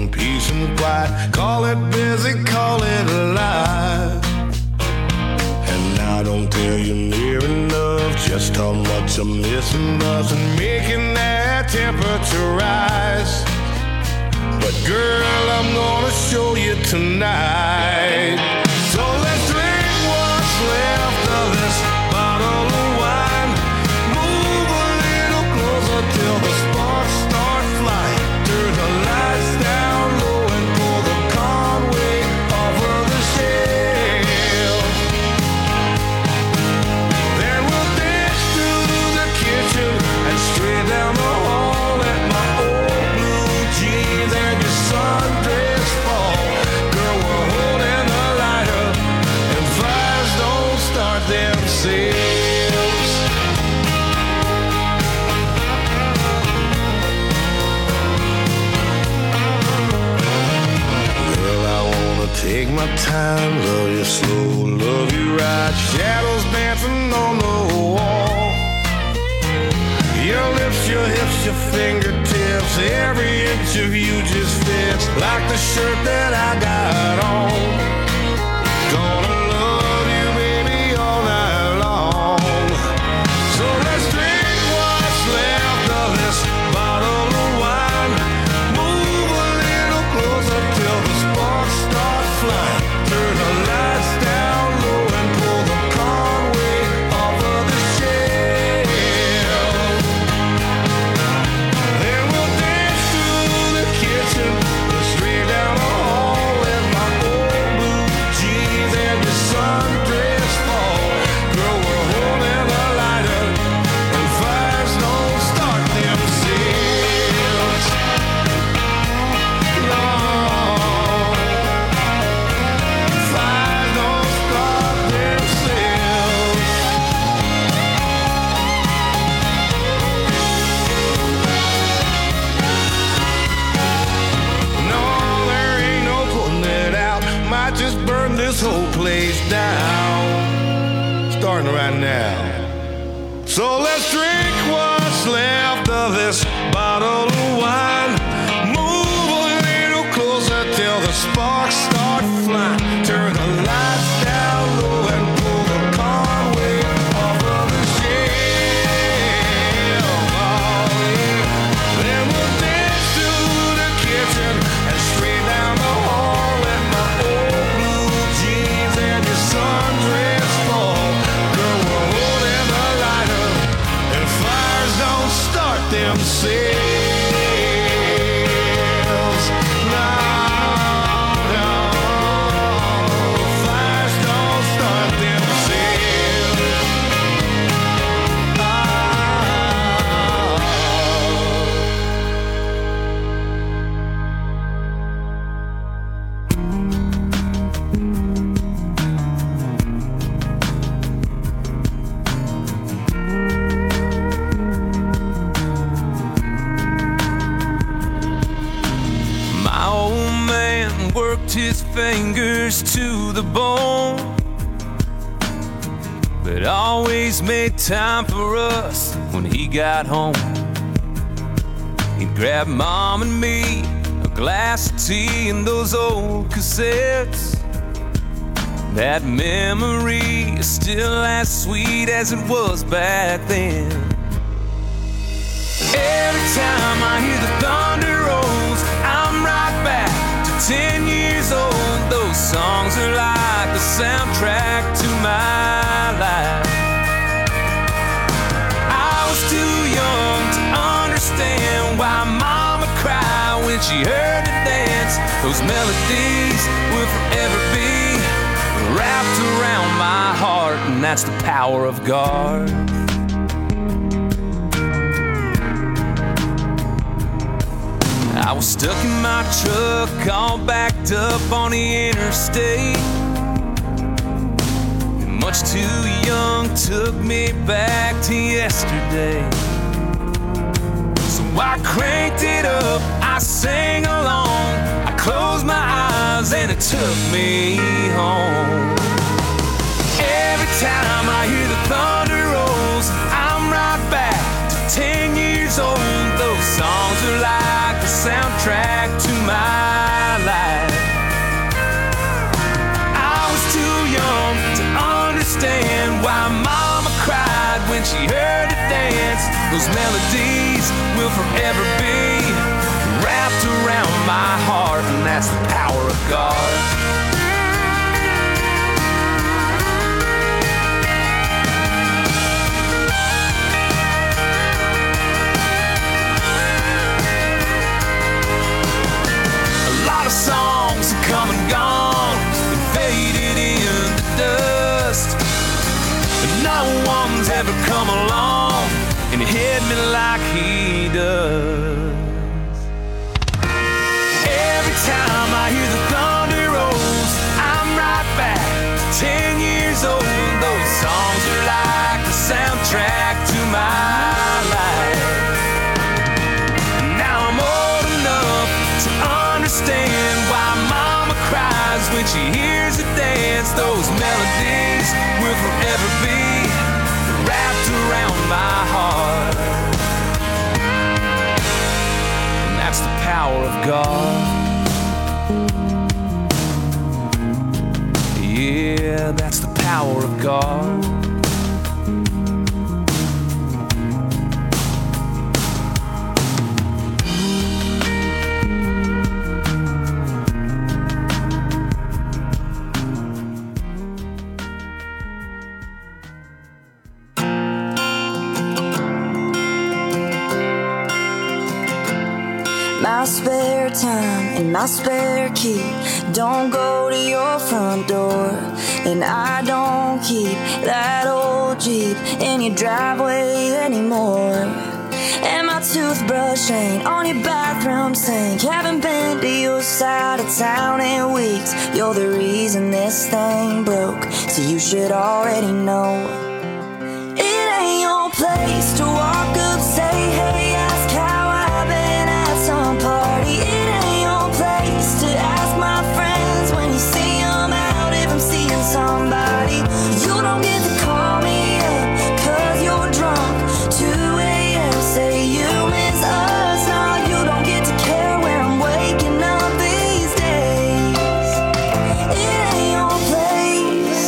on peace and quiet. Call it busy, call it alive. And I don't tell you near enough just how much I'm missing us and making that temperature rise. But girl, I'm gonna show you tonight. So let's drink what's left of this bottle of wine. Move a little closer till the sparks start flying. Turn the lights down low and pull the Conway off of the shelf. Then we'll dance through the kitchen and straight down the hall at my old blue jeans and your sundress fall. Girl, we're holding the lighter and fires don't start themselves. Take my time, love you slow, love you right. Shadows dancing on the wall. Your lips, your hips, your fingertips, every inch of you just fits like the shirt that I got on. Gonna love you, baby, all night long. So let's drink what's left of this bottle of wine. Move a little closer till the sparks start flying. Turn the lights down low and pull the Conway off of the shelf. Then we'll dance through the kitchen, straight down the hall in my old blue jeans and your sundress fall. Girl, we're holding the lighter and fires don't start themselves. No. Just burn this whole place down, starting right now. So let's drink what's left of this bottle of wine. Move a little closer till the sparks start flying. Turn the lights down low and pull the Conway off of the shelf. Oh, yeah. Then we'll dance through the kitchen and straight down the hall at my old blue jeans and your sundress fall. Girl, we're holding the lighter and fires don't start themselves. No, no, fires don't start themselves. My old man worked his fingers to the bone, but always made time for us when he got home. He'd grab Mom and me a glass of tea and those old cassettes. That memory is still as sweet as it was back then. Every time I hear the thunder rolls, I'm right back to 10 years old. Those songs are like the soundtrack to my life. I was too young to understand why Mama cried when she heard the dance. Those melodies will forever be wrapped around my heart, and that's the power of God. I was stuck in my truck, all backed up on the interstate, and much too young took me back to yesterday. So I cranked it up, I sang along, I closed my eyes and it took me home. Every time I hear the thunder rolls, I'm right back to 10 years old. Those songs are like the soundtrack to my Those melodies will forever be wrapped around my heart, and that's the power of God. Songs have come and gone and faded into dust, but no one's ever come along and hit me like he does. Every time I hear the thunder rolls, I'm right back to 10 years old. Those songs are like the soundtrack to my life. Now I'm old enough to understand why mama cries when she hears a dance. Those melodies will forever be wrapped around my heart, and that's the power of God. Yeah, that's the power of God. My spare time and my spare key don't go to your front door, and I don't keep that old Jeep in your driveway anymore. And my toothbrush ain't on your bathroom sink. Haven't been to your side of town in weeks. You're the reason this thing broke, so you should already know. It ain't your place to walk up, say hey, ask how I've been at some party. It ain't your place to ask my friends when you see them out if I'm seeing somebody. You don't get to call me up 'cause you're drunk. 2 a.m. say you miss us. Now you don't get to care where I'm waking up these days. It ain't your place.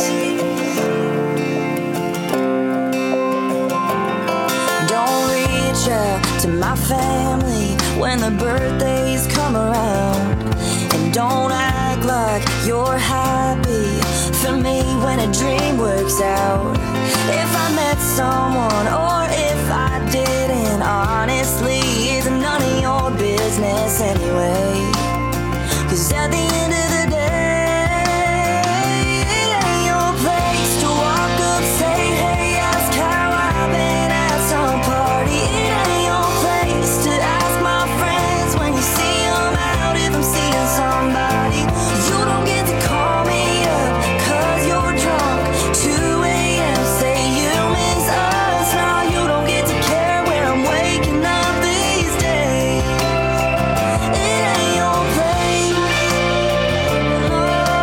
Don't reach out to my family when the birthdays come around, and don't act like you're happy for me when a dream works out. If I met someone or if I didn't, honestly, it's none of your business anyway. 'Cause at the end of the day, it ain't your place to walk up, say hey, ask how I've been at some party. It ain't your place to ask my friends when you see them out if I'm seeing somebody. You don't get to call me up 'cause you're drunk. 2 a.m. say you miss us. Now you don't get to care where I'm waking up these days. It ain't your place. No,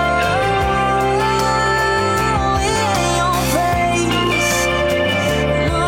it ain't your place. No.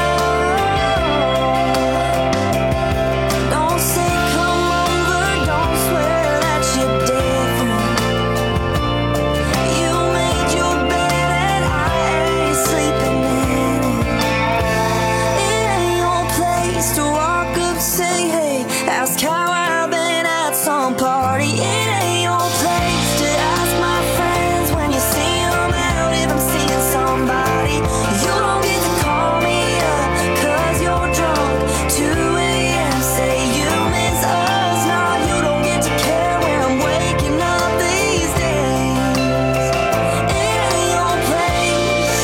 Don't say come over, don't swear that you're different. You made your bed and I ain't sleeping in it. It ain't your place to walk up, say hey, ask how I've been at some party. It ain't your place to ask my friends when you see them out if I'm seeing somebody. You don't get to call me up 'cause you're drunk. 2 a.m. say you miss us. Now you don't get to care where I'm waking up these days. It ain't your place.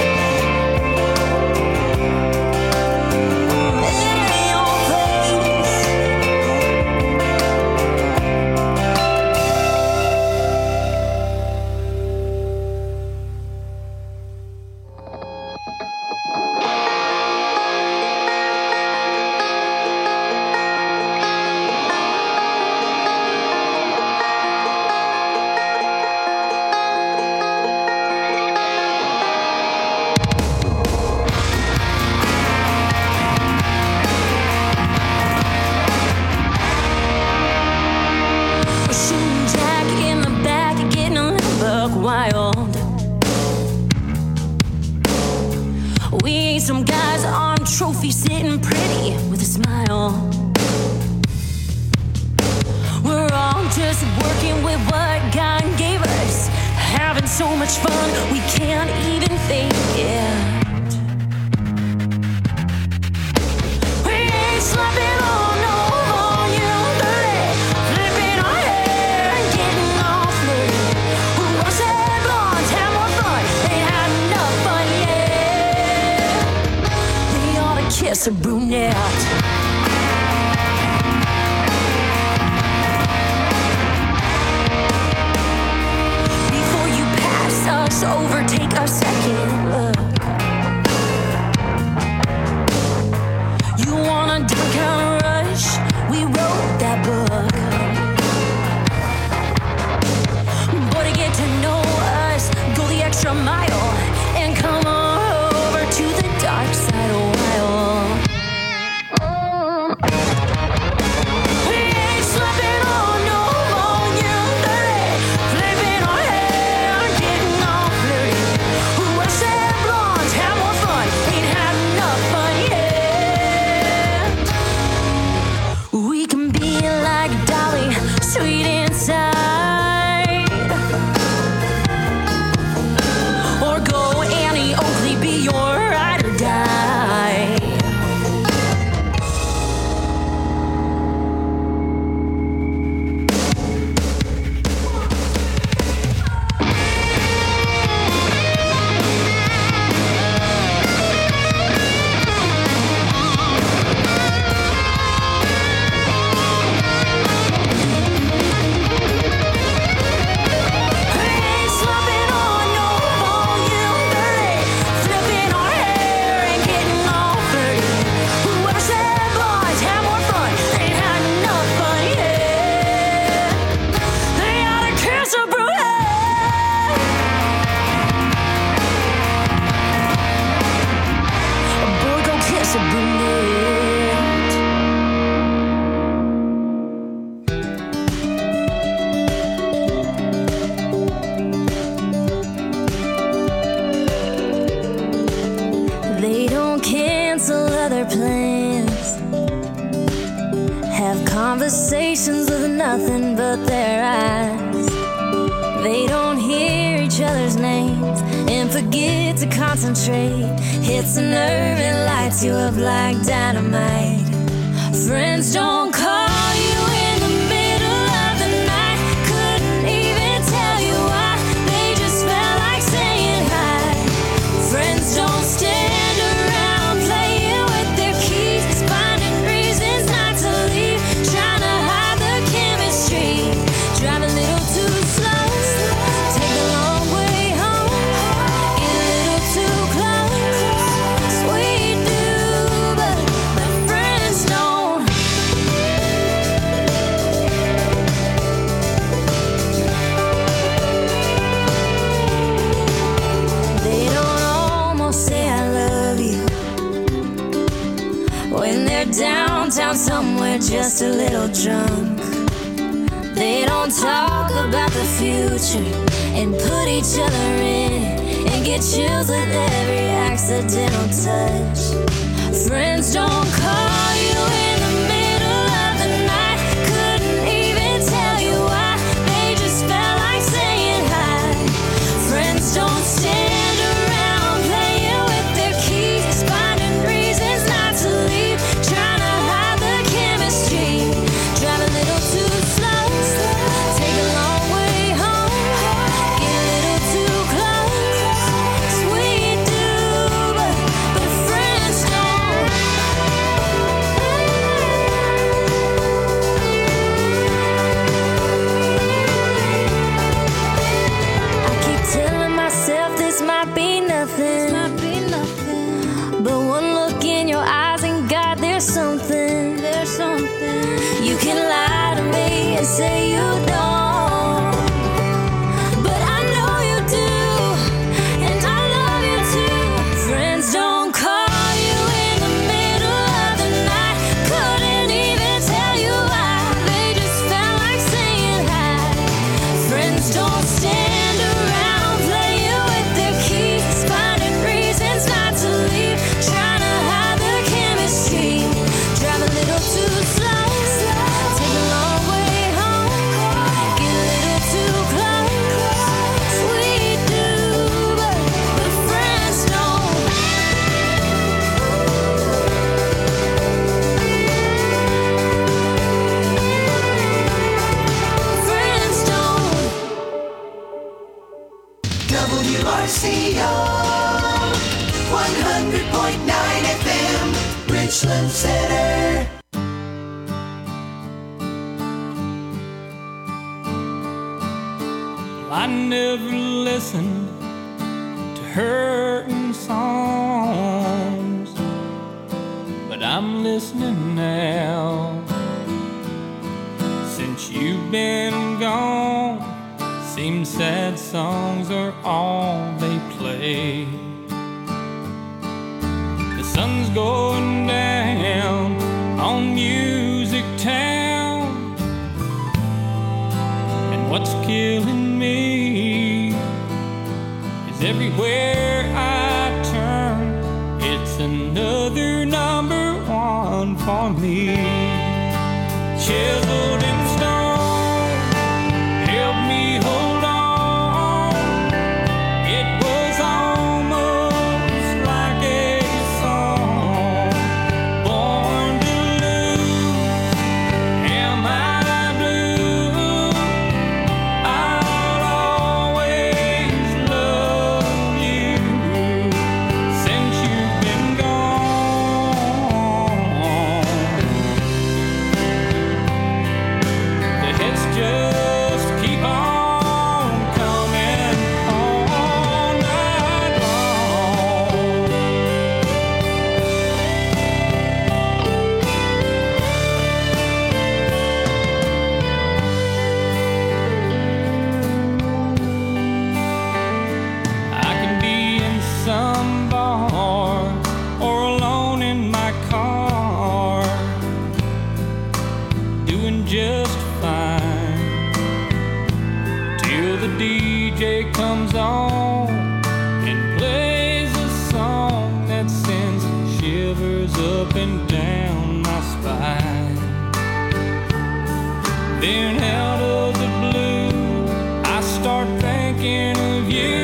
It ain't your place. Shooting Jack in the back, getting a little buck wild. We ain't some guys on trophy sitting pretty with a smile. We're all just working with what God gave us, having so much fun we can't even fake it. We ain't slapping on no volume 30, flipping our hair and getting all flirty. Who wants that blondes have more fun? Ain't had enough fun yet. We ought to kiss a brunette. Over, take a second look. You want a dark kind of rush? We wrote that book. But to get to know us, go the extra mile and come on over to the dark side a while. We ain't slapping on no volume 30, flipping our hair and getting all flirty. Who else said blondes have more fun? Ain't had enough fun yet. We can be like Dolly, sweet inside, or go Annie Oakley, be your ride or die. Ain't slapping on no volume 30, flipping our hair and getting all flirty. Whoever said blondes have more fun ain't had enough fun yet. They ought to kiss a brunette. Boy, go kiss a brunette. They don't cancel other plans, have conversations with nothing but their eyes. They don't hear each other's names and forget to concentrate. Hits a nerve and lights you up like dynamite. Friends don't call you in the middle of the night, couldn't even tell you why. They just felt like saying hi. Friends don't stand around playing with their keys, finding reasons not to leave, trying to hide the chemistry. Drive a little too slow, take a long way home, get a little too close. Sweet do, but friends don't. They don't almost say I love you when they're downtown somewhere just a little drunk. They don't talk about the future and put each other in and get chills with every accidental touch. Friends don't call you in the middle of the night, couldn't even tell you why. They just felt like saying hi. Friends don't stand around playing with their keys, finding reasons not to leave, trying to hide the chemistry. Drive a little too slow, take a long way home, get a little too close. Sweet do, but friends don't. Richland City. I never listened to hurting songs, but I'm listening now. Since you've been gone, seems sad songs are all they play. The sun's going down on Music Town, and what's killing me is everywhere I turn, it's another number one for me. Chiseled in stone, help me hold on. It was almost like a song. Born to lose, am I blue? I'll always love you since you've been gone. The hits just keep on coming all night long. I can be in some bar or alone in my car, doing just fine till the DJ comes on and plays a song that sends shivers up and down my spine. Then out of the blue, I start thinking of you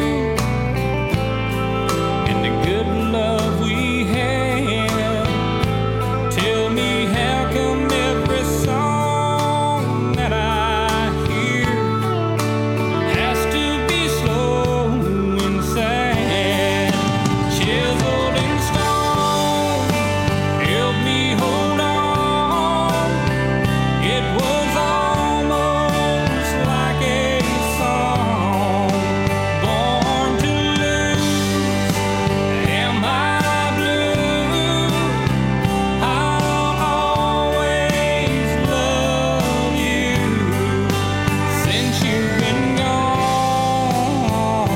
and the good love we had. Tell me, how come every song that I hear has to be slow and sad? Chiseled in stone, help me hold on. It was almost like a song. Born to lose, am I blue? I'll always love you since you've been gone.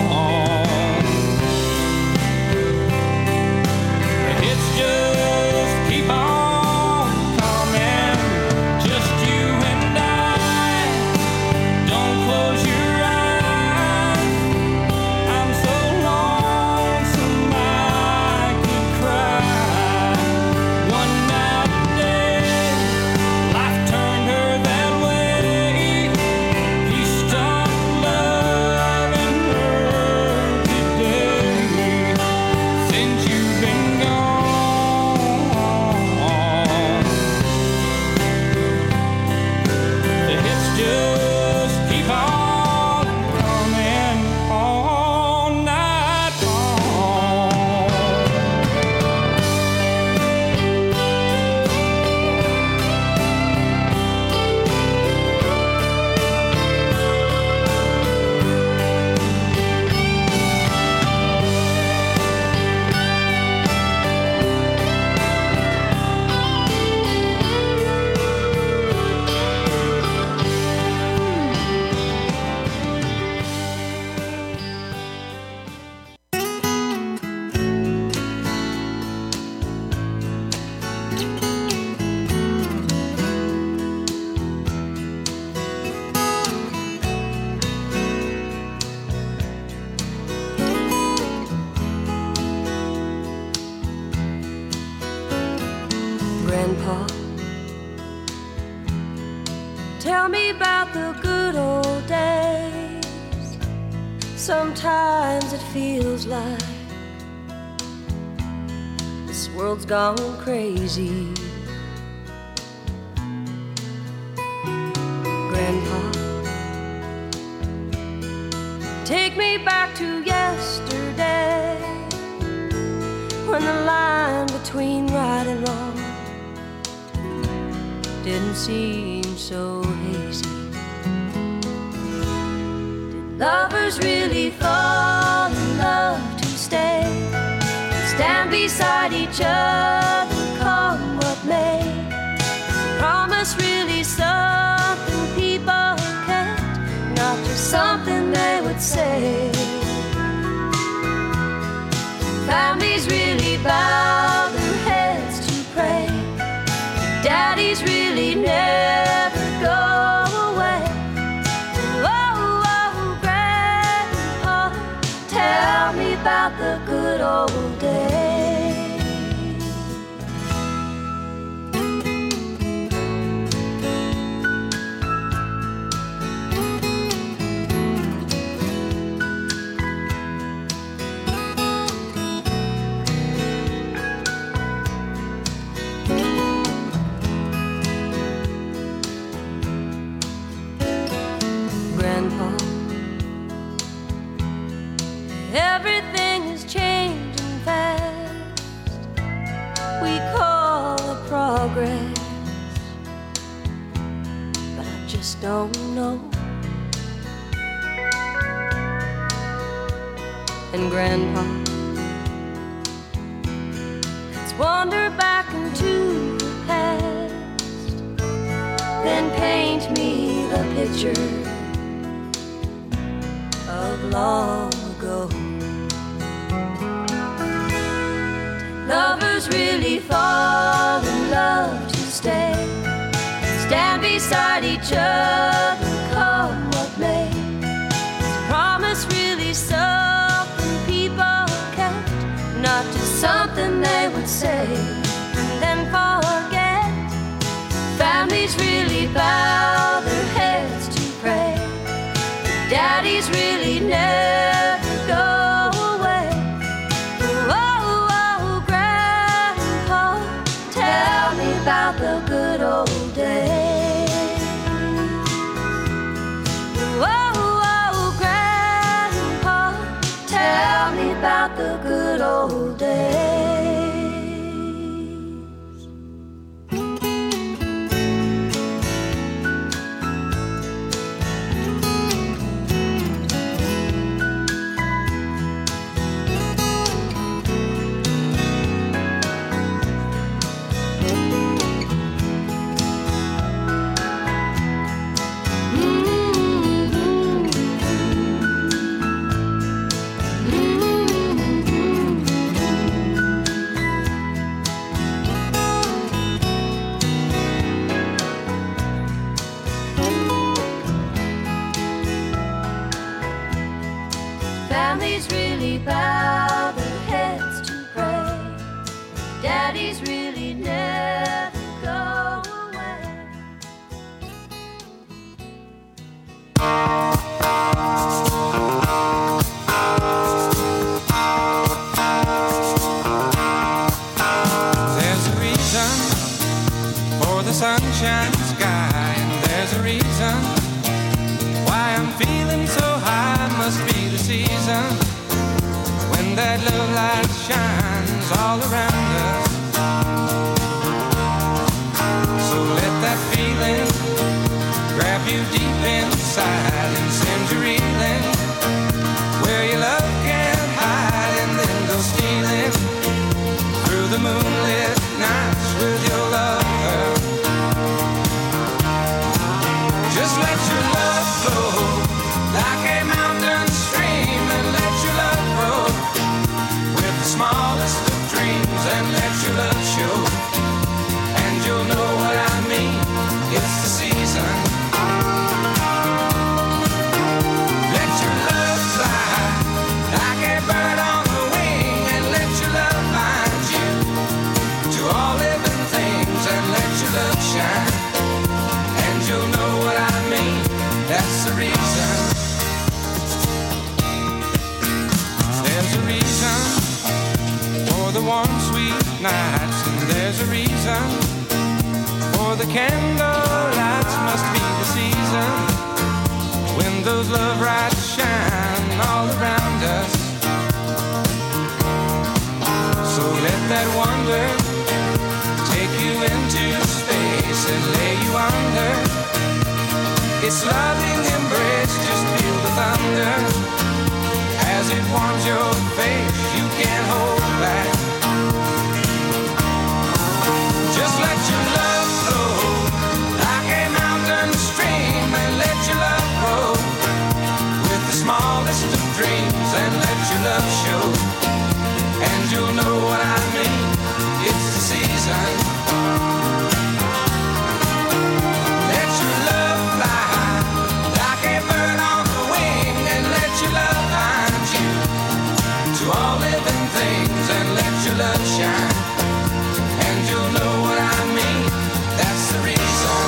The hits just keep on coming, just you and I. Don't close your eyes, I'm so lonesome I could cry. One night a day, life turned her that way. He stopped loving her today since you've been gone. The hits just keep on coming all night long. Grandpa, tell me about the good old days. Sometimes it feels like this world's gone crazy. Grandpa, take me back to yesterday, when the line between right and wrong didn't seem so hazy. Did lovers really fall in love to stay, stand beside each other, come what may? Promise really something people kept, not just something they would say. Families really bow their heads to pray. Daddies really never go away. Oh, oh, Grandpa, tell me about the good old days. Grandpa, everything is changing fast. We call it progress, but I just don't know. And Grandpa, let's wander back into the past, then paint me the picture of long ago. Lovers really fall in love to stay, stand beside each other, come what may. Promise really something people kept, not just something they would say and then forget. Families really bow their heads to pray. Daddies really never go away. Oh, oh, Grandpa, tell me about the good old days. Oh, oh, Grandpa, tell me about the good old days. Families really bow their heads to pray. Daddies really never go away. There's a reason for the sunshine sky, and there's a reason why I'm feeling so high. Must be the season when that love light shines all around us. So let that feeling grab you deep inside and send you reeling where your love can't hide, and then go stealing through the moonlit nights with your lover. Just let your love flow like a mountain stream, and let your love grow with the smallest of dreams, and let your love show, and you'll know what I mean. It's the season. Let your love fly like a bird on the wing, and let your love bind you to all living things, and let your love shine, and you'll know what I mean. That's the reason. There's a reason for the warm, sweet nights, and there's a reason for the candle lights. Must be the season when those love lights shine all around us. So let that wonder take you into space and lay you its loving embrace, just feel the thunder as it warms your face. You can't hold back. Just let your love flow like a mountain stream, and let your love grow with the smallest of dreams, and let your love show, and you'll know what I mean. It's the season. Let your love fly high like a bird on the wing, and let your love find you to all living things, and let your love shine, and you'll know what I mean. That's the reason.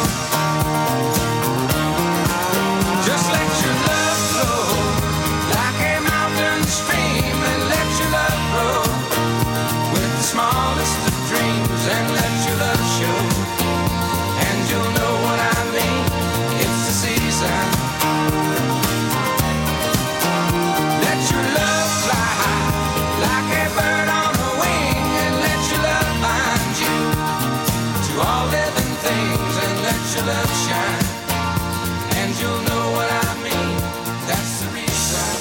Just let your love flow like a mountain stream, and let your love grow with the smallest of dreams, and let your love show, and you'll know what I mean. It's the season. Let your love fly high like a bird on the wing, and let your love find you to all living things, and let your love shine, and you'll know what I mean. That's the reason.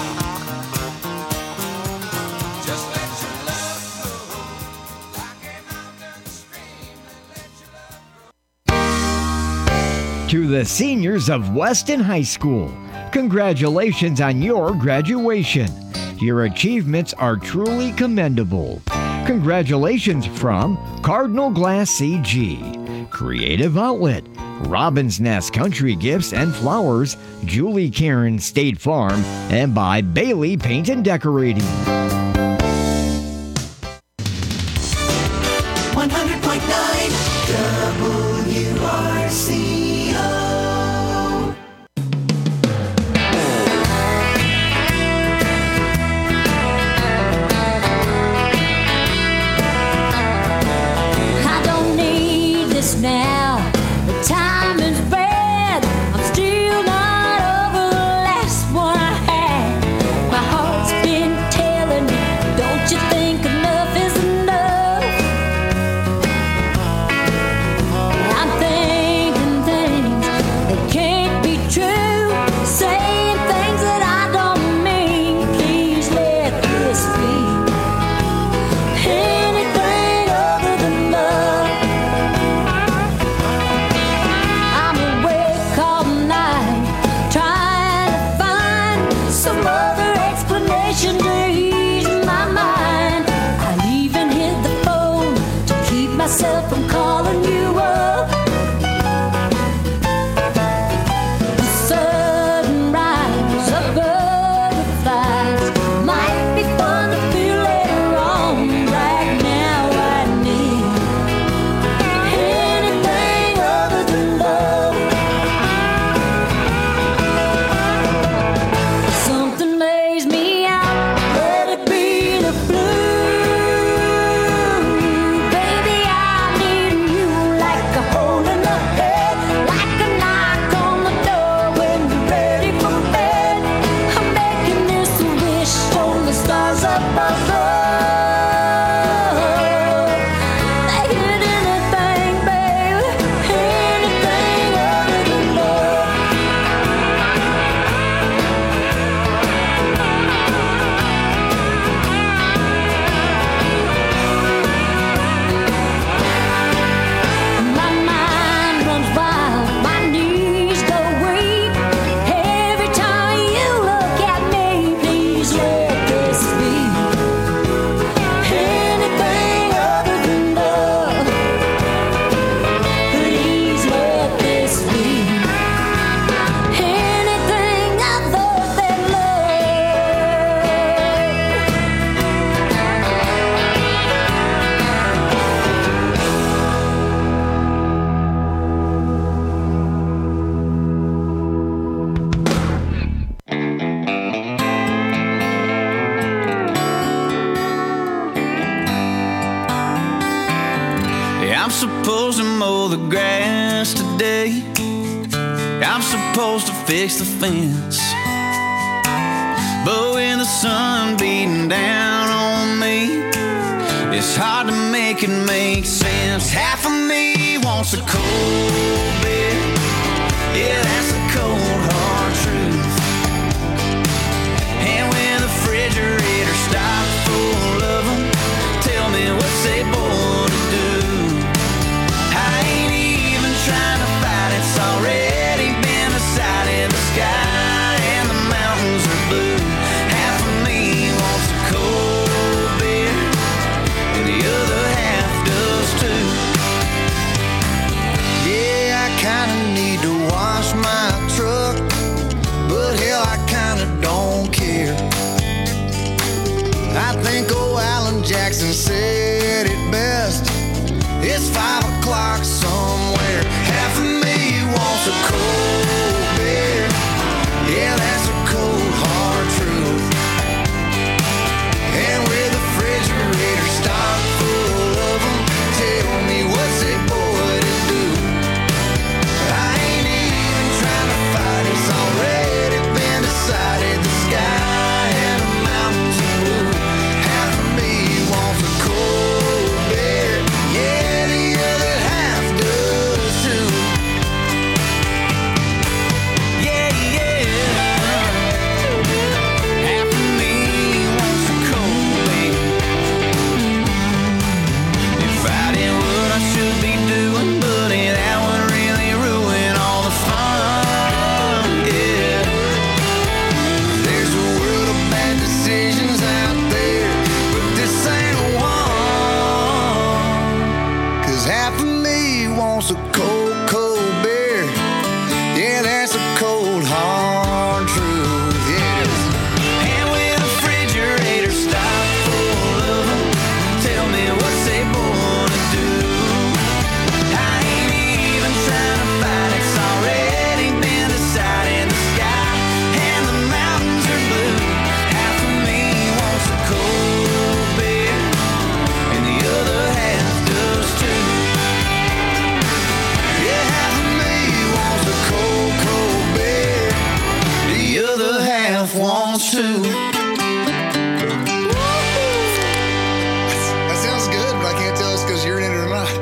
Just let your love flow like a mountain stream, and let your love grow. To the seniors of Weston High School, congratulations on your graduation. Your achievements are truly commendable. Congratulations from Cardinal Glass CG, Creative Outlet, Robin's Nest Country Gifts and Flowers, Julie Karen State Farm, and by Bailey Paint and Decorating. 100.9 WRCO. I don't need this now. The time is bad. I'm still not over the last one I had. My heart's been telling me, don't you think enough is enough? I'm thinking things that can't be true, saying things that I don't mean. Please let this be anything other than love. I'm awake all night trying to find some other explanation to ease my mind. I even hit the phone to keep myself from calling you up. The sudden rise of butterflies might be fun to feel later on. Right now I need anything other than love. Something lays me out, let it be the blue. Baby, I need you like a hole in the head, like a knock on the door when you're ready for bed. I'm making this a wish on the stars up above. They hit anything, baby, anything other than love. My mind runs wild, my knees go weak. Every time you look at me, please let this be anything other than love. Please let this be anything other than love. Yeah, I'm supposed to mow the grass today. I'm supposed to fix the fence. But when the sun beating down on me, it's hard to make it make sense. Half of me wants a cold beer. Yeah, that's the cold hard truth. And when the refrigerator's stocked full of them, tell me what's they born to do. I ain't even trying to fight, it's already been decided. The sky and the mountains are blue. Half of me wants a cold beer, and the other half does too. Yeah, I kinda need to wash my truck, but hell, I kinda don't care. I think old Alan Jackson said it best. It's 5 o'clock somewhere. Half of me wants a cold beer. Yeah, that's a cold hard truth. And with the refrigerator stocked full of them, tell me what's a boy to do. I ain't even trying to fight, it's already been decided. The sky and the mountains are blue. Half of me wants a cold beer. Yeah, the other half does too. Yeah, yeah. Half of me wants a cold beer. If I did what I should be doing, buddy, that would really ruin all the fun. Yeah. There's a world of bad decisions out there, but this ain't one. 'Cause half of me wants a cold, cold beer. Yeah, that's a cold, hard truth. Yes. And when the refrigerator's stocked full of them, tell me what's they born to do. I ain't even trying to fight, it's already been decided. The sky and the mountains are blue. Half of me wants a cold beer, and the other half does too. Yeah, half of me wants a cold, cold beer. The other half wants to. That sounds good, but I can't tell it's because you're in it or not.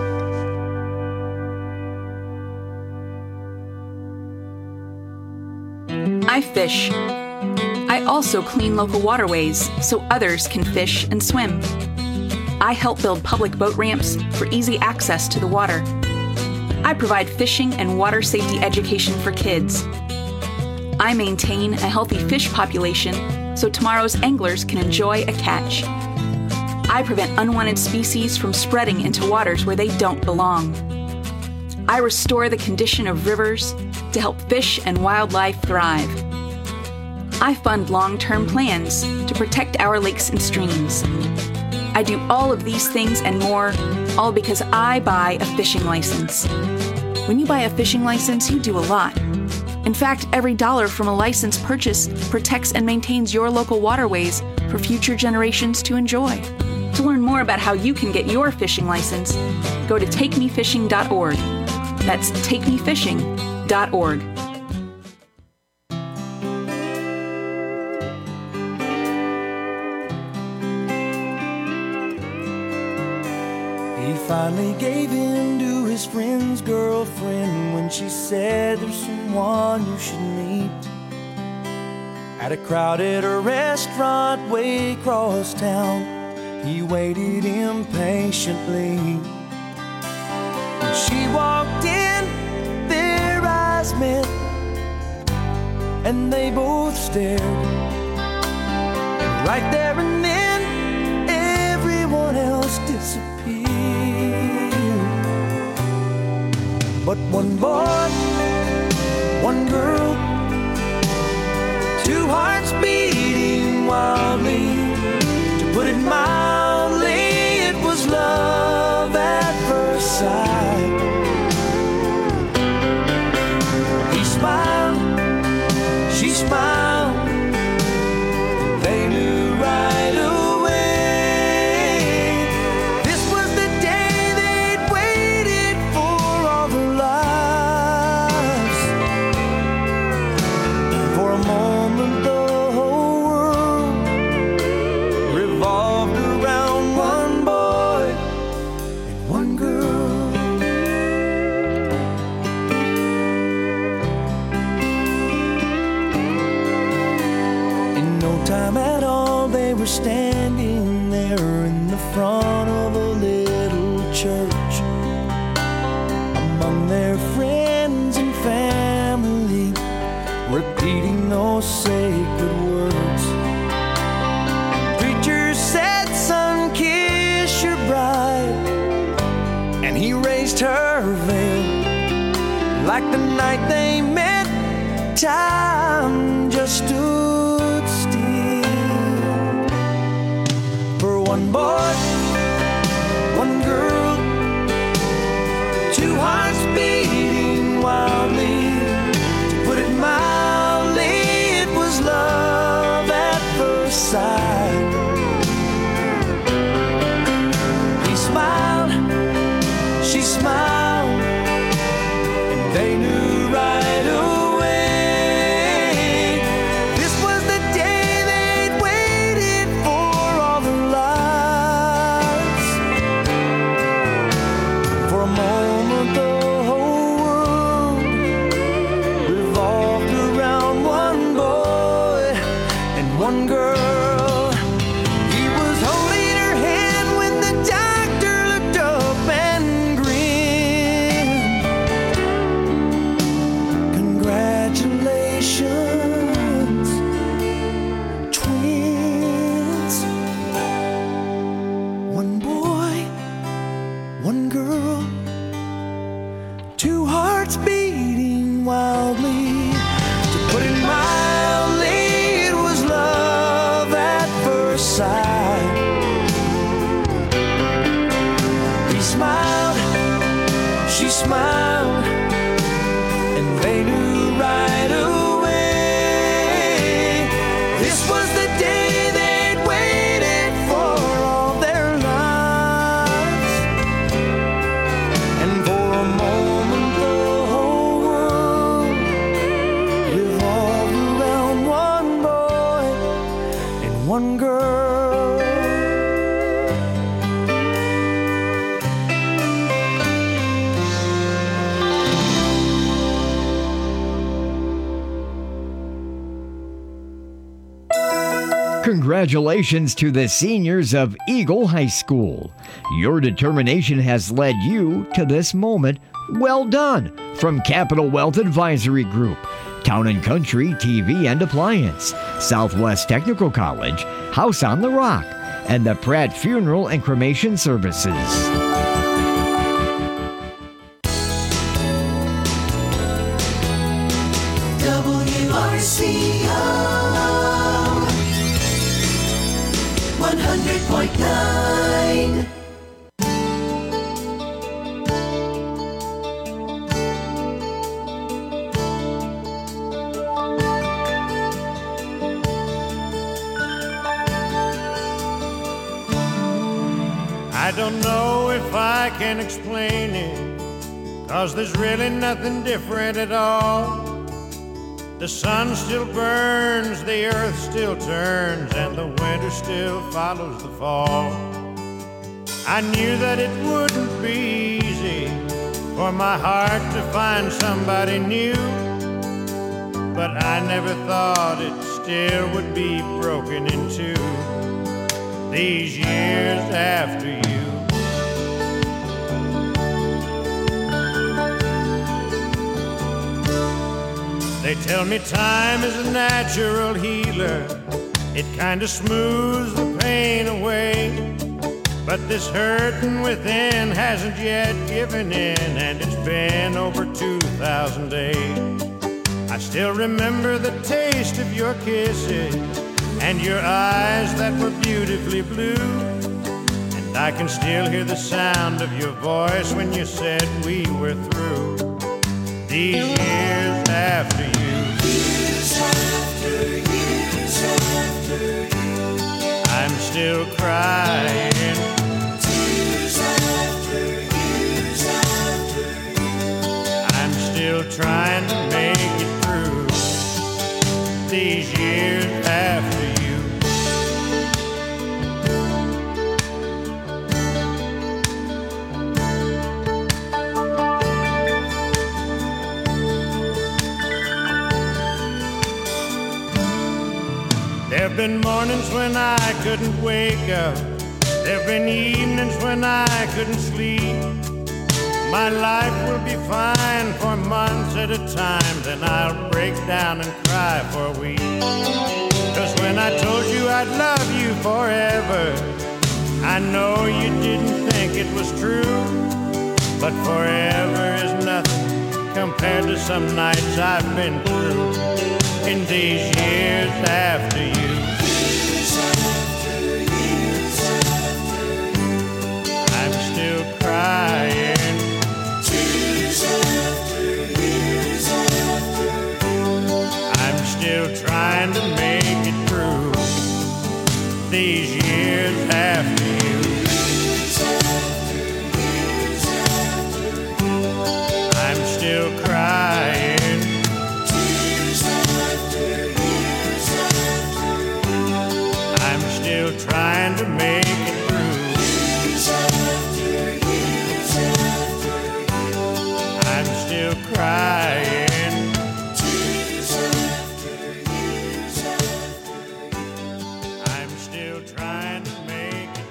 I fish. I also clean local waterways so others can fish and swim. I help build public boat ramps for easy access to the water. I provide fishing and water safety education for kids. I maintain a healthy fish population so tomorrow's anglers can enjoy a catch. I prevent unwanted species from spreading into waters where they don't belong. I restore the condition of rivers to help fish and wildlife thrive. I fund long-term plans to protect our lakes and streams. I do all of these things and more, all because I buy a fishing license. When you buy a fishing license, you do a lot. In fact, every dollar from a license purchase protects and maintains your local waterways for future generations to enjoy. To learn more about how you can get your fishing license, go to takemefishing.org. That's takemefishing.org. He finally gave in to his friend's girlfriend when she said there's someone you should meet. At a crowded restaurant way across town, he waited impatiently. When she walked in, their eyes met, and they both stared. And right there and then, everyone else disappeared. But one boy, one girl, two hearts beating wildly. To put it mildly, it was love at first sight. He smiled, she smiled, they knew right away. This was the day they'd waited for all their lives. For a moment the whole world revolved around one boy and one girl. time at all, they were standing there in the front of a little church, among their friends and family, repeating those sacred words. Preacher said, "Son, kiss your bride," and he raised her veil. Like the night they met, time just stood still. For one boy, one girl, two hearts beating wildly. To put it mildly, it was love at first sight. He smiled, she smiled, and they knew right away. This was the day they'd waited for all their lives. For a moment the whole world revolved around one boy and one girl. He was holding her hand when the doctor looked up and grinned. Congratulations, twins. One boy, one girl, two hearts beating wildly. To put it mildly, it was love at first sight. He smiled, she smiled, and they knew right away. This was the day they'd waited for all their lives. And for a moment the whole world revolved around one boy and one girl. Congratulations to the seniors of Eagle High School. Your determination has led you to this moment. Well done from Capital Wealth Advisory Group, Town and Country TV and Appliance, Southwest Technical College, House on the Rock, and the Pratt Funeral and Cremation Services. WRCO 100.9. I don't know if I can explain it, 'cause there's really nothing different at all. The sun still burns, the earth still turns, and the winter still follows the fall. I knew that it wouldn't be easy for my heart to find somebody new, but I never thought it still would be broken in two these years after you. They tell me time is a natural healer. It kinda smooths the pain away. But this hurting within hasn't yet given in, and it's been over 2,000 days. I still remember the taste of your kisses and your eyes that were beautifully blue. And I can still hear the sound of your voice when you said we were through. These years after you. Years after years after you. I'm still crying. Years after years after you. I'm still trying to make it through. These years after you. There've been mornings when I couldn't wake up. There've been evenings when I couldn't sleep. My life will be fine for months at a time, then I'll break down and cry for a week. 'Cause when I told you I'd love you forever, I know you didn't think it was true. But forever is nothing compared to some nights I've been through in these years after you. I'm still crying. I'm still trying to make it through these years after you. I'm still crying. I'm still trying to make it through. I'm still crying. I'm still trying to make it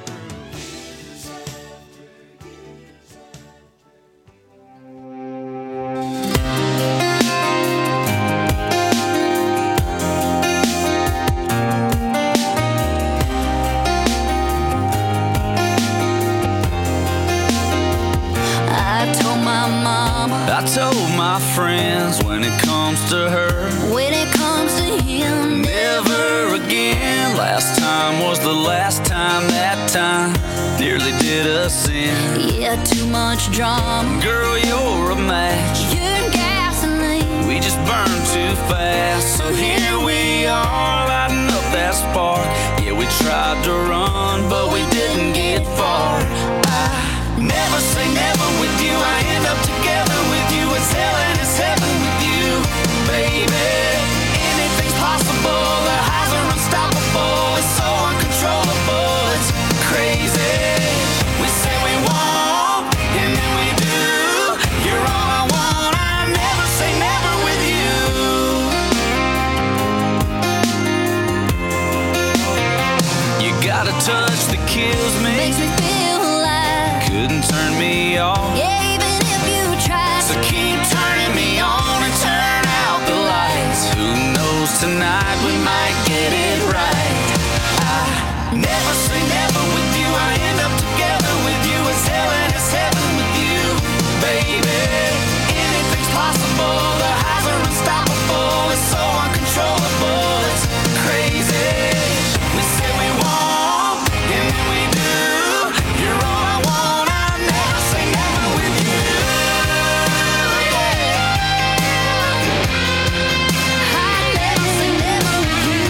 I told my mama, I told my friends when it comes to her, when it comes to him, never again. Last time was the last time, that time nearly did us in. yeah, too much drama. Girl, you're a match. You're gasoline. We just burn too fast. So here we are, lighting up that spark. Yeah, we tried to run, but we didn't get far. I never say never with you. I end up together with you. It's hell and it's heaven with you, baby. Anything's possible. The highs are unstoppable. It's so uncontrollable. It's crazy. We say we won't, and then we do. You're all I want. I never say never with you. You got a touch that kills me. Makes me feel alive. Couldn't turn me off. Yeah, even if you try. So keep turning me on and turn out the lights. Who knows, tonight we might get it right. I never say never with you. I end up together with you. It's hell and it's heaven with you, baby. Anything's possible. The highs are unstoppable. It's so uncontrollable. It's crazy. We say we won't, and then we do. You're all I want. I never say never with you. I never say never with you.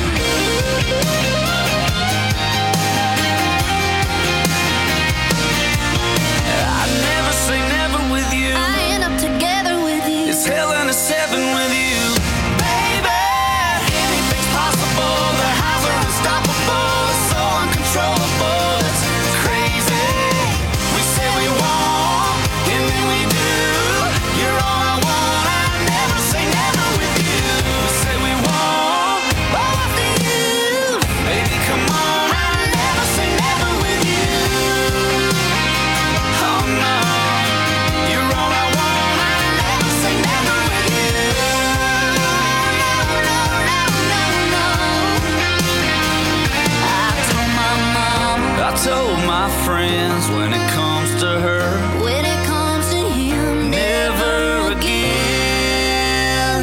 I never say never with you. I end up together with you. It's hell and it's heaven with you, baby. Anything's possible. The highs are unstoppable. It's so uncontrollable. It's crazy. We say we won't, and then we do. You're all I want. I never say never with you. We say we won't, but after you, baby, come on. I never say never with you. Oh no, you're all I want. I never say never with you. No, no, no, no. I told my mama, I told my friends when it comes to her, when it comes to him, never again.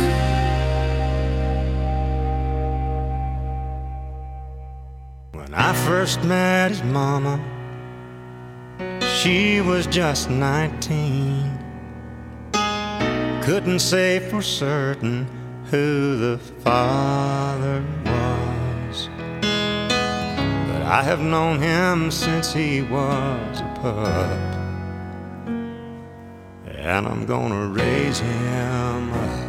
When I first met his mama, she was just 19. Couldn't say for certain who the father was, but I have known him since he was a pup, and I'm gonna raise him up.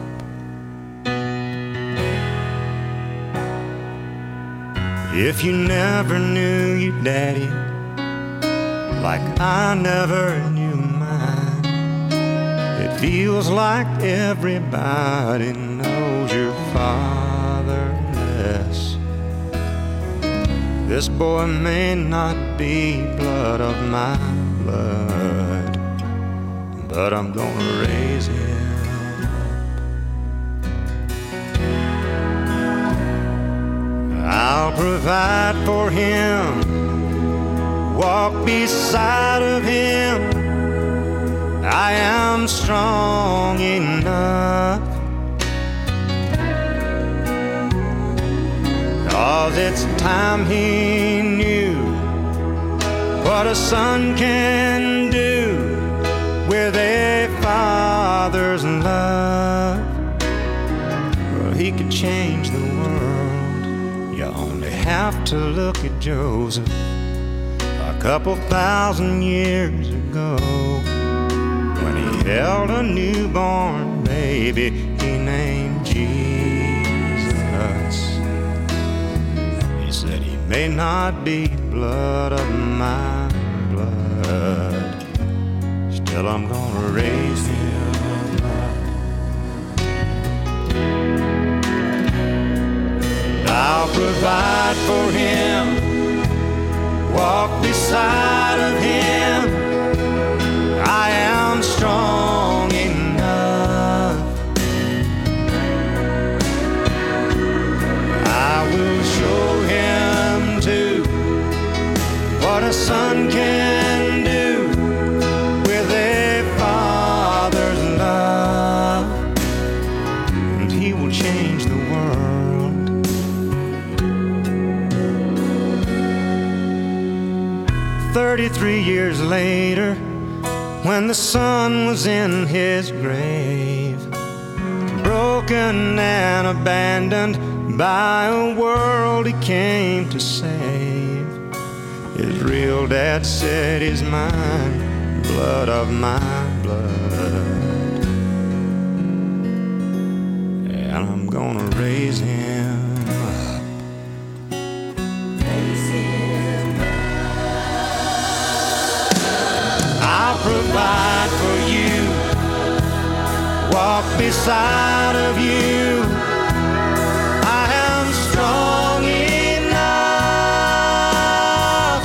If you never knew your daddy like I never knew mine, it feels like everybody knows your father less This boy may not be blood of my blood, but I'm gonna raise him. I'll provide for him, walk beside of him. I am strong enough, 'cause it's time he knew what a son can do with a father's love. Well, he could change the world. You only have to look at Joseph a couple thousand years ago, when he held a newborn baby he named Jesus. He said he may not be blood of my blood, still I'm gonna raise him up. I'll provide for him, walk beside of him. I am strong enough. I will show him too what a son can do with a father's love, and he will change the world. 33 years later, when the son was in his grave, broken and abandoned by a world he came to save, his real dad said, "He's mine, blood of my blood, and I'm gonna raise him up." I'll provide for you, walk beside of you. I am strong enough.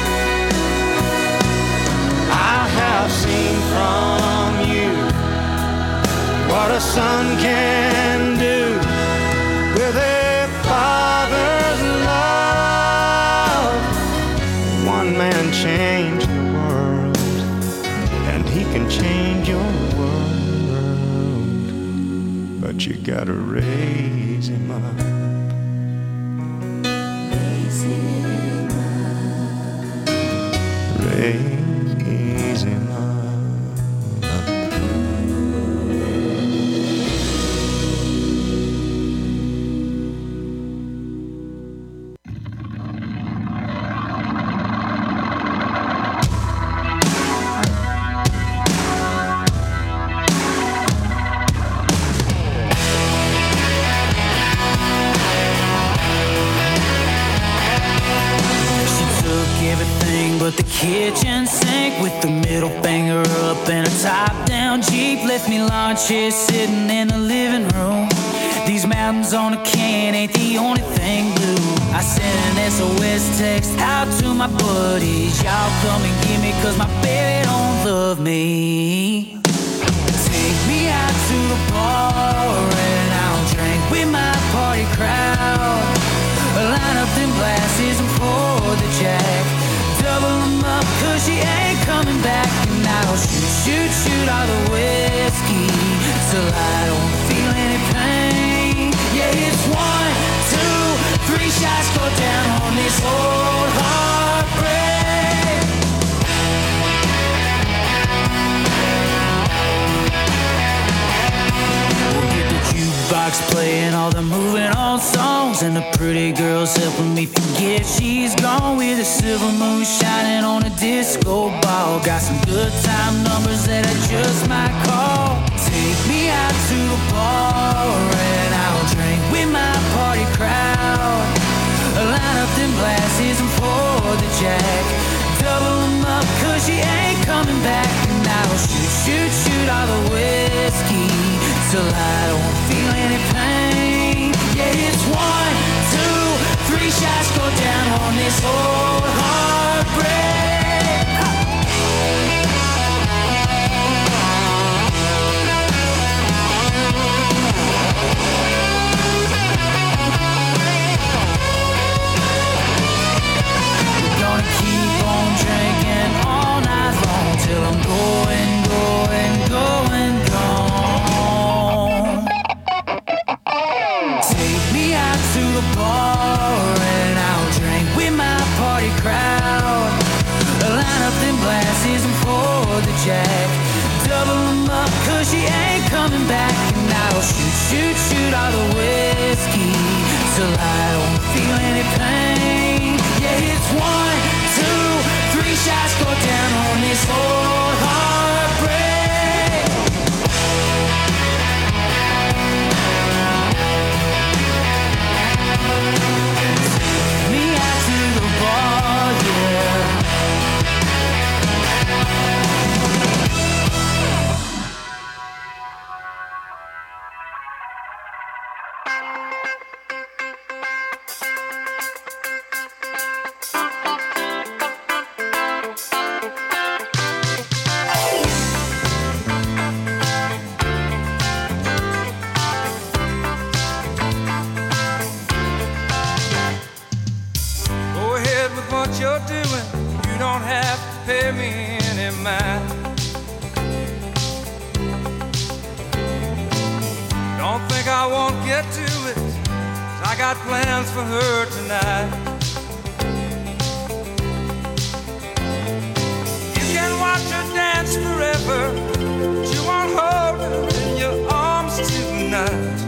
I have seen from you what a son can do with a father's love. One man changed the world, and he can change your world, but you gotta raise him up. Raise him up. Raise him up. But the kitchen sink with the middle finger up and a top-down Jeep left me lawn chair sitting in the living room. These mountains on a can ain't the only thing blue. I sent an SOS text out to my buddies. Y'all come and get me 'cause my baby don't love me. Take me out to the bar and I'll drink with my party crowd. Line up them glasses and pour the Jack. Double them up 'cause she ain't coming back. And I'll shoot all the whiskey till I don't feel any pain. Yeah, it's 1, 2, 3 shots go down on this old heartbreak. We'll get the jukebox playing all the moving on songs, and the pretty girl's helping me forget she's gone, with a silver moon shining on a disco ball. Got some good time numbers that I just might call. Take me out to the bar and I'll drink with my party crowd. Line up them glasses and pour the Jack. Double them up 'cause she ain't coming back. And I'll shoot all the whiskey till I don't feel any pain. Yeah, it's 1, 2, 3 shots go down on this to the bar and I'll drink with my party crowd. Line up them glasses and pour the Jack. Double them up 'cause she ain't coming back. And I'll shoot all the whiskey till I don't feel any pain. Yeah, it's 1, 2, 3 shots go down on this old heartbreak. Me out to the bar, yeah. You're doing, you don't have to pay me any mind. Don't think I won't get to it, 'cause I got plans for her tonight. You can watch her dance forever, but you won't hold her in your arms tonight.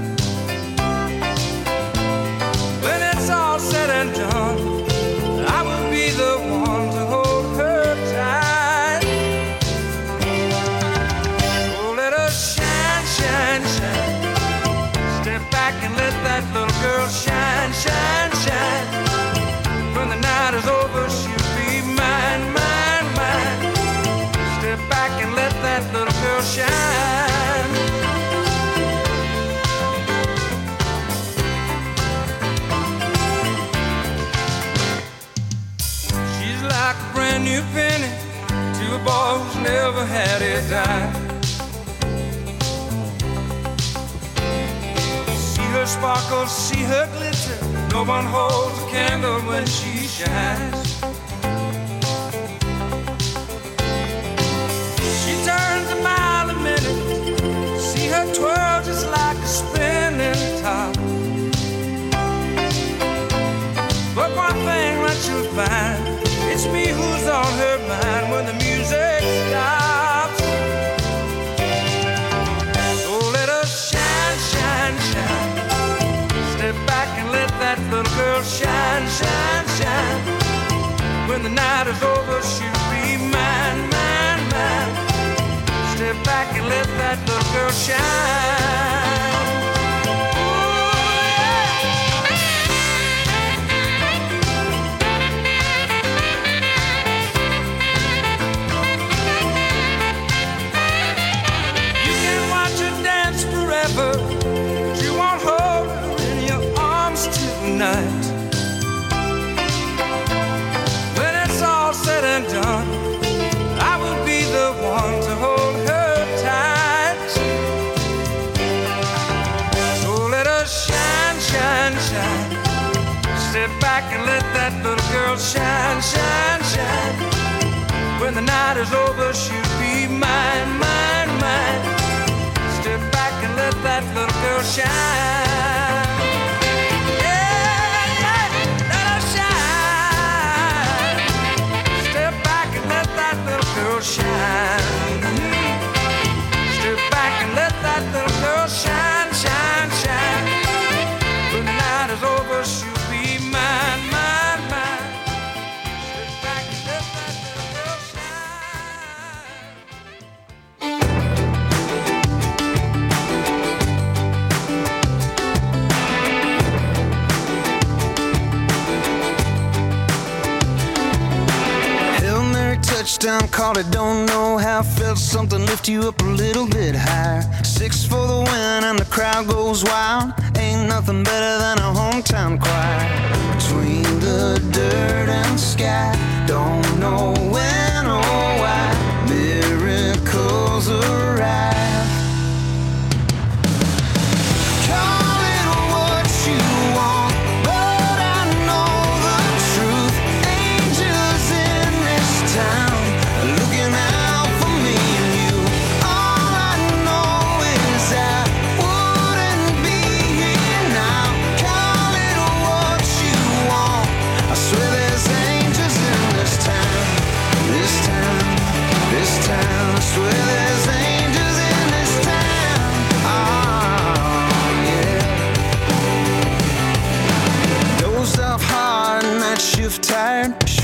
When it's all said and done, I will be the one to hold her tight. So let her shine, shine, shine. Step back and let that little girl shine, shine, shine. When the night is over, she'll be mine, mine, mine. Step back and let that little girl shine. Like a brand new penny to a boy who's never had a dime. See her sparkle, see her glitter. No one holds a candle when she shines. She turns a mile a minute. See her twirl just like a spinning top. But one thing that you'll find, it's me who's on her mind when the music stops. So let her shine, shine, shine. Step back and let that little girl shine, shine, shine. When the night is over, she'll be mine, mine, mine. Step back and let that little girl shine. But you won't hold her in your arms tonight. When it's all said and done, I will be the one to hold her tight. So let her shine, shine, shine. Step back and let that little girl shine, shine, shine. When the night is over, she'll be mine, mine, mine. Step back and let that little girl shine. Yeah, yeah, let her shine. Step back and let that little girl shine. Step back and let that little girl shine, shine, shine. When the night is over, she'll be mine, mine, mine. Step back and let that little girl shine. Touchdown, called it, don't know how. Felt something lift you up a little bit higher. 6 for the win and the crowd goes wild. Ain't nothing better than a hometown choir. Between the dirt and the sky, don't know when or why miracles arrive. Call it what you want, but I know the truth. Angels in this town looking out for me and you. All I know is I wouldn't be here now. Call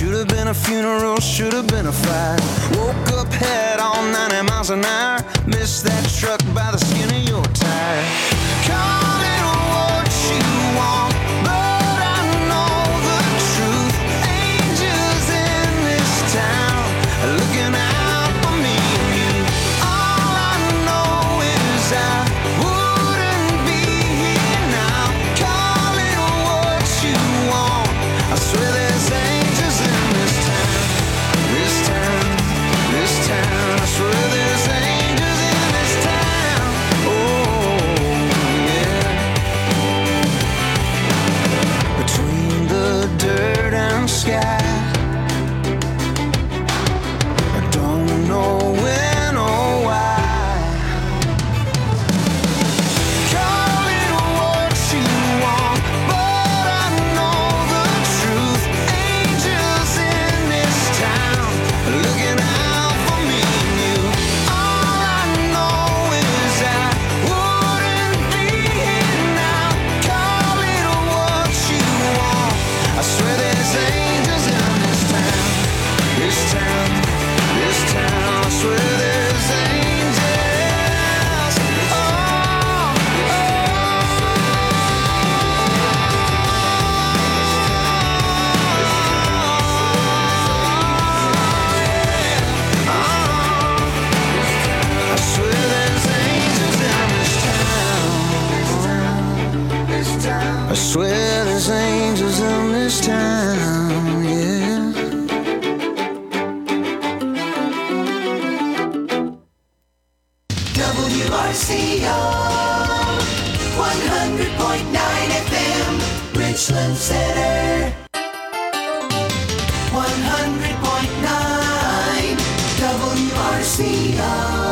Should have been a funeral, should have been a fire. Woke up head on 90 miles an hour. Missed that truck by the skin of your tire. Call it what you want, but I know the truth. Angels in this town looking out for me and you. All I know is I wouldn't be here now. Call it what you want. I swear there's angels in this town, this town, this town. I swear there's angels in this town. Oh, yeah. Between the dirt and sky, I don't know when or why. Call it what you want, but I know the truth. Angels in this town looking out for me and you. All I know is I wouldn't be here now. Call it what you want. I swear there's angels in this town, this town, this town. I swear there's angels. Oh, I swear there's angels in this town. I swear there's angels in this town, yeah. WRCO 100.9 FM, Richland Center. 100.9 WRCO.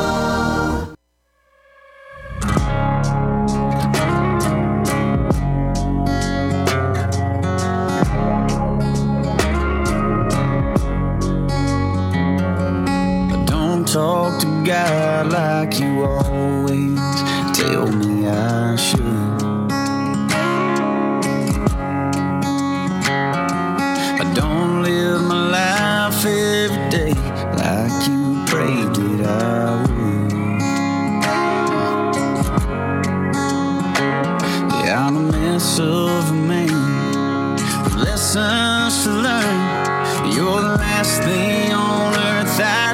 Don't talk to God like you always tell me I should. I don't live my life every day like you prayed that I would. Yeah, I'm a mess of a man with lessons to learn. You're the last thing on earth I